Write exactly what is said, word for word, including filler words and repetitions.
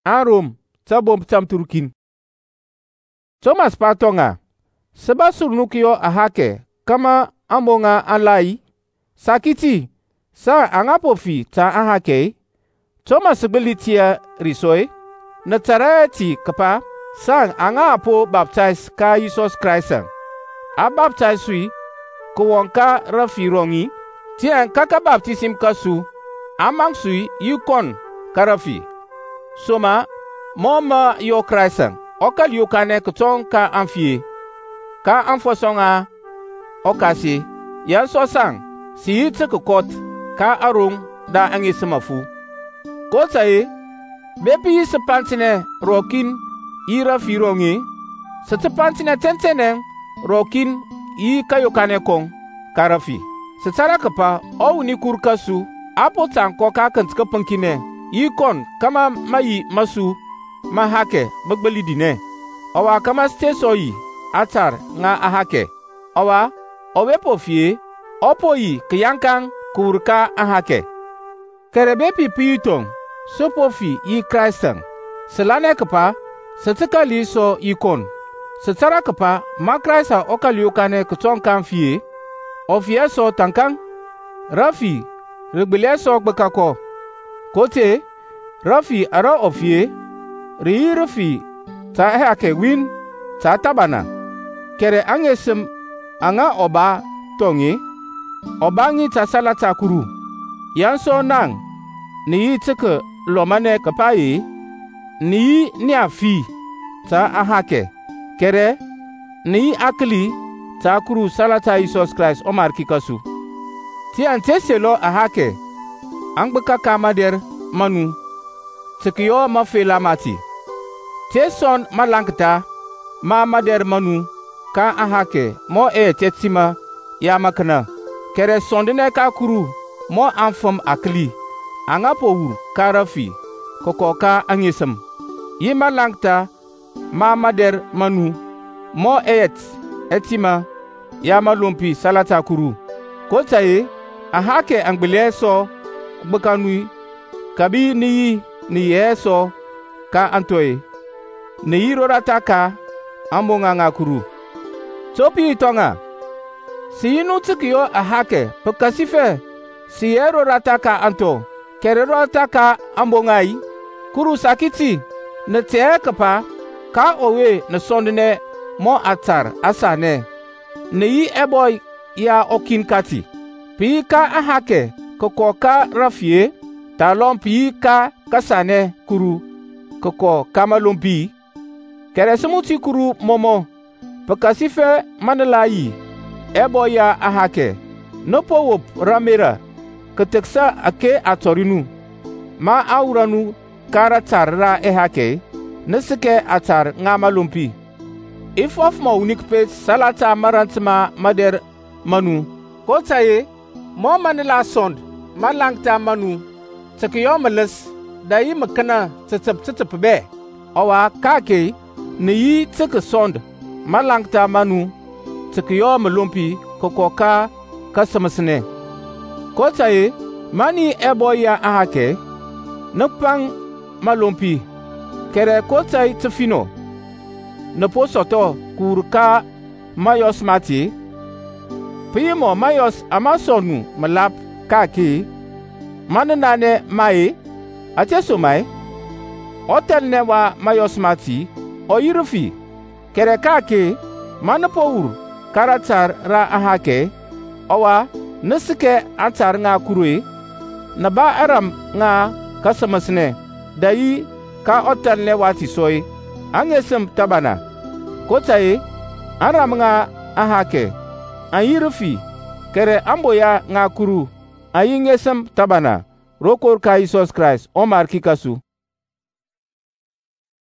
an Rom t'a bom tam turkin. Thomas patonga seba surnukyo ahake kama ambonga alai sakiti sa angapofi ta ahake. Thomas belitia risoy na tarati kapa sang anga apo baptize ka Jesus Christ a baptize sui ko wonka rafirongi ti an kaka baptism kasu amang sui yukon karafi soma moma yo Christ okal yukane kutong ka amfie ka amfosonga okasi yan so sang si yitse kot ka arung da angisemafu ko sai bepi sepantine rokin ira firongi setepantine tentene rokin i kayokane kong karafi setara kapa o uni kurkasu apo tanko ka kantska pankine i kon kama mayi masu mahake bagbali dine owa kama stesoyi atar nga ahake owa owepo fie opo yi kyankang kurka ahake kerebe pipitong sopofi yi Christan selane kapa setikali so ikon setara kapa makraisa okaliokane kutong kan fie ofie so tankang rafi regbele so gbekako kote rafi ara ofie ri rafi ta hake win ta tabana kere angesem anga oba tongi obangi ta salata kuru yanso nang ni tike lomane kapai ni ni afi ta ahake kere ni akli ta kuru salata Jesus Christ o marki kasu ti anteselo ahake angbeka kamader manu tikiyo mafela mati teson malankta ma mader manu ka ahake mo e tetima ya makna kere sondine ka kuru mo anfam akli anga powur karafi kokoka angisem yima langta ma mader manu mo et etima ya malumpi salata kuru kotaye ahake angbele so gbekanui kabi ni ni yeso ka antoy ni yirorata ka ambonga nga kuru topi tonga si yinu tikiyo ahake pekasife si yerorata ka anto kererota ka ambongai kuru sakiti ne te kapa ka owe ne sondene mo atar asane ne yi eboy ya okin kati pi ka ahake koko ka rafie talon pi ka kasane kuru koko kamalompi kere sumuti kuru momo pakasife manalayi eboy ya ahake nopo wop ramera keteksa ake atorinu ma auranu kara tarra ehake nesike atar ngamalumpi ifof ma unik pe salata marantma mader manu kotaye mo manila sond malangta manu tsakiyo malas dayi makana tsatsap tsatsap be awa kake ne yi tsaka sond malangta manu tsakiyo malumpi kokoka kasamasne kotaye mani eboya ahake nupang malumpi kere kotai tfino ne posoto kurka mayos mati pimo mayos amasonu malap kaki mananane mai ateso mai otel ne wa mayos mati oyirufi kere kaki manapour karatar ra ahake owa nesike atar nga kurui na ba aram nga kasamasne dayi ka otal ne wati soy angesem tabana kotaye aram nga ahake ayirufi kere amboya nga kuru ayingesem tabana rokor ka Jesus Christ o marki kasu